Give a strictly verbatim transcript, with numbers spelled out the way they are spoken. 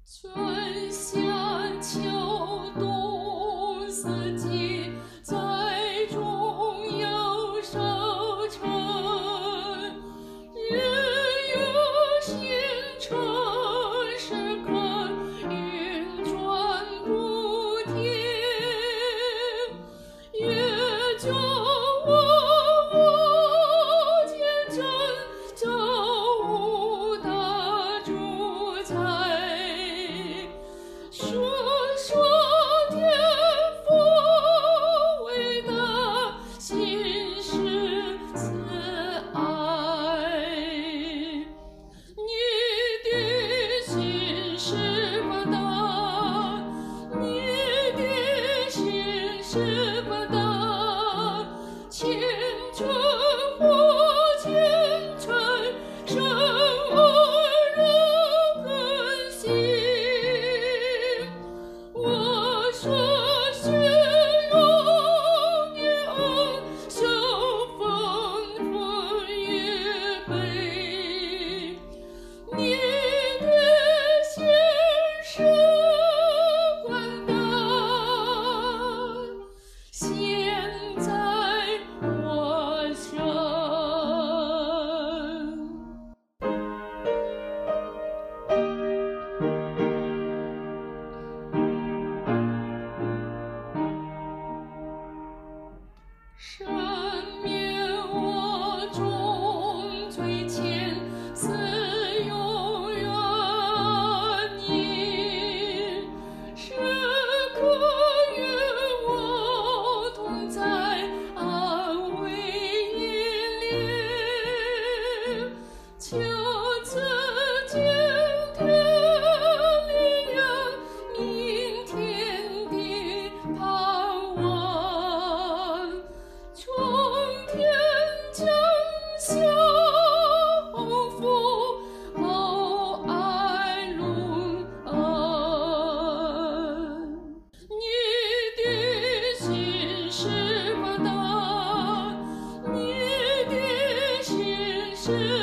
春夏秋冬四季，栽种又收成，日月星辰时刻，运转不停，越久万物见证，造物的主宰。说说天父伟大心事慈爱，你的心是广大，你的心是广大，千春或千春，生而人更新。我说血永年恩，受丰富越倍，你的心是广大，现在我生。生灭我中最前，似永远你，时刻与我同在，安慰引领，求赐今天力量，明天的盼望。从天降下丰富厚爱隆恩，你的心是广大，你的心是